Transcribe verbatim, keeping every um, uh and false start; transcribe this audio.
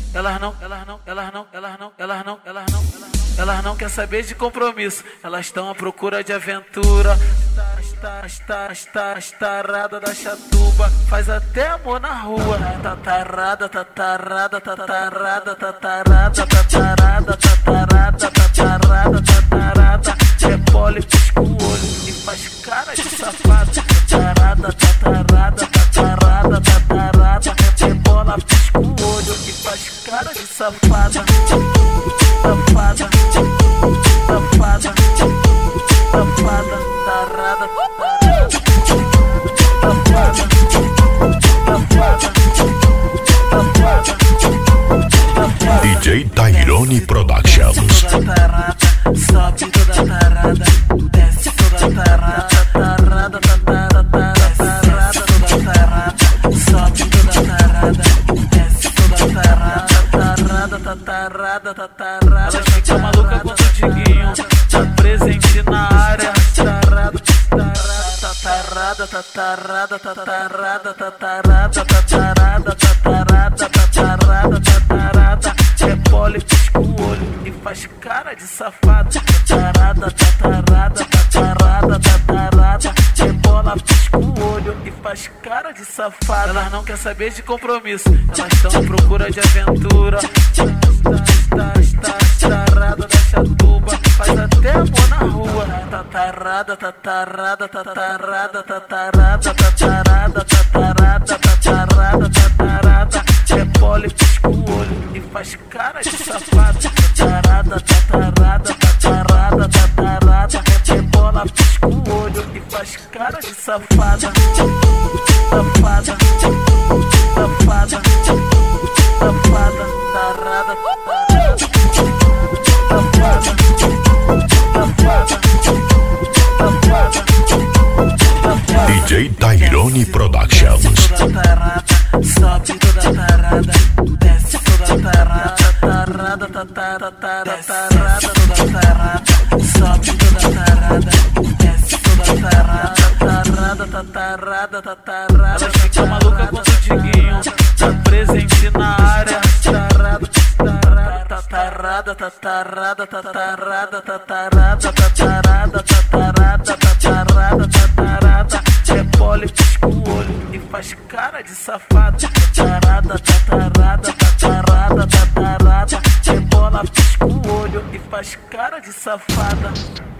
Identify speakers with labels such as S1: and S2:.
S1: elas não, elas não, elas não, elas não, elas não, elas não, elas não, elas não quer saber de compromisso, elas estão à procura de aventura. Está, está, está, estarada da chatuba, faz até amor na rua. Tatarada, tatarada, tatarada, tatarada, tatarada, tatarada, tatarada, tatarada. Rebole, pisca o olho e faz cara de safado. Tatarada, tatarada, tatarada, tatarada. Rebola, pisca o olho e faz cara de safada. Safada, safada, safada, tarada, safada, safada, safada.
S2: D J Tyrone Productions.
S1: Toda tarada, sobe toda tarada, desce toda tarada, tarada, tarada, tarada, toda tarada, sobe toda tarada, desce toda tarada, tarada, tarada, tarada. Ela fica maluca com o Diguinho, tá presente na área. Tarada, tarada, tarada, tarada, tarada, tarada, tarada, tarada, tarada. Rebole, pisca o olho e faz cara de safado. Tarada, tarada, tarada, tarada. Rebola, pisca o olho e faz cara de safado. Elas não quer saber de compromisso, elas estão à procura de aventura. Está, está, está, tarada da chatuba, faz até amor na rua. Tatarada, tatarada, tatarada, tatarada, tatarada, tatarada, tatarada, tatarada. Rebole, pisca o olho e faz cara de safado. Tatarada, tatarada, tatarada, tatarada. Rebola, pisca o olho e faz cara de safada. Safada, safada, safada, tarada, tarada, safada, safada, safada, safada.
S2: D J Tyrone Productions.
S1: Toda tarada, sobe toda tarada, desce toda tarada, tarada, tarada, tarada, toda tarada, sobe toda tarada, desce toda tarada, tarada, tarada, tarada. Ela fica maluca com o Diguinho, tá presente na área. Tarada, tatarada, tatarada, tatarada, tatarada, tatarada, tatarada, tatarada, tatarada. Rebole, pisca o olho e faz cara de safado. Tatarada, tatarada, tatarada, tatarada. Rebola, pisca o olho e faz cara de safada.